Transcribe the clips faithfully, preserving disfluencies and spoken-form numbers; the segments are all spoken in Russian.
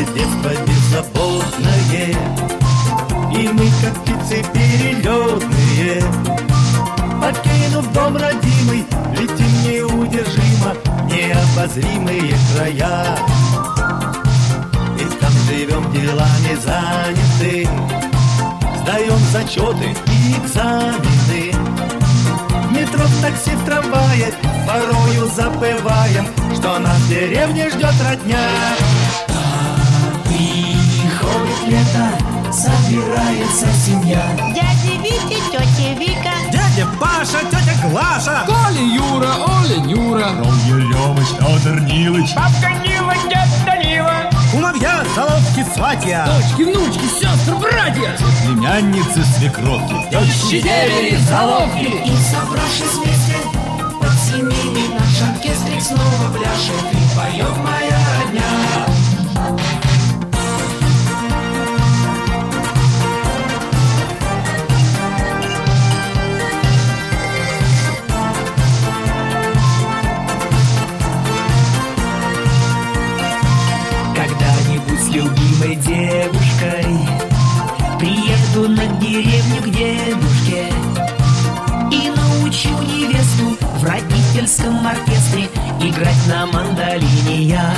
детство беззаботное, и мы, как птицы перелетные, покинув дом родимый, летим неудержимо в необозримые края. И там живем, делами заняты, сдаем зачеты и экзамены. В метро, в такси, в трамвае порою забываем, что нас в деревне ждет родня. Приходит лето, собирается семья. Дядя Витя, тетя Вика, дядя Паша, тетя Глаша, Коля, Юра, Оля, Нюра, Ром, Еремыч, Федор, Нилыч, бабка Нила, дядя Данила, кумовья, соловки, сватья, дочки, внучки, сестры, братья, племянницы, свекровки, тещи, девери, заловки. И собравшись вместе под семьями, наш оркестрик снова пляшет и поет моя родня. Когда-нибудь с любимой девушкой приеду на деревню к дедушке и научу невесту в родительском оркестре играть на мандолине я.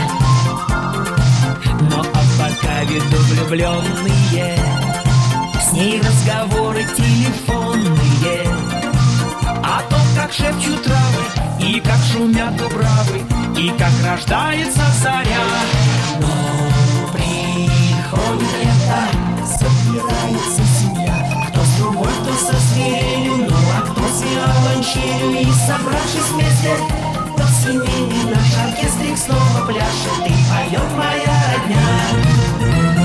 Но а пока веду влюбленные, с ней разговоры телефонные о том, как шепчут травы и как шумят дубравы, и как рождается заря. Но приходит лето, собирается семья, кто с трубой, кто со свирелью, ну а кто с виолончелью. И собравшись вместе под семьями, наш оркестрик снова пляшет и поет моя родня.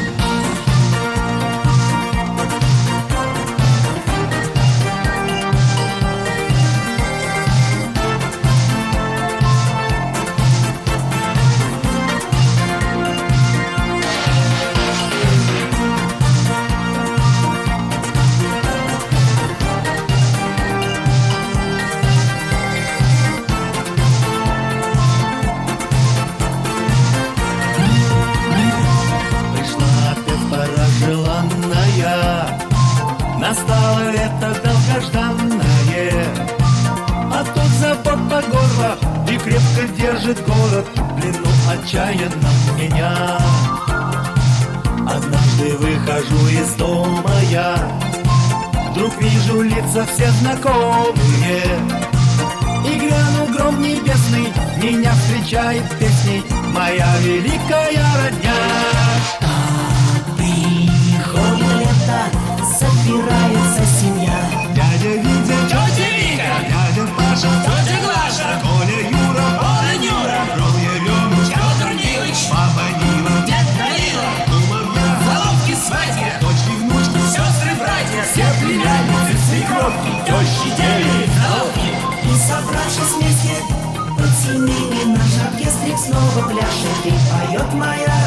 Настало лето долгожданное, а тут забот по горло и крепко держит город в плену отчаянном меня. Однажды выхожу из дома я, вдруг вижу лица все знакомые, и грянул гром небесный, меня встречает песней моя великая родня. Приходит лето, собирается семья. Дядя Витя, тетя Вика, дядя Паша, тетя Глаша, Коля, Юра, Оля, Нюра, Ром, Еремыч, Федор, Нилыч, папа Нила, дядя Данила, кумовья, заловки, сватья, дочки, внучки, сестры, братья, все племянницы, свекровки, тещи, девери, заловки. И собравшись вместе под семьями, наш оркестрик снова пляшет и поет моя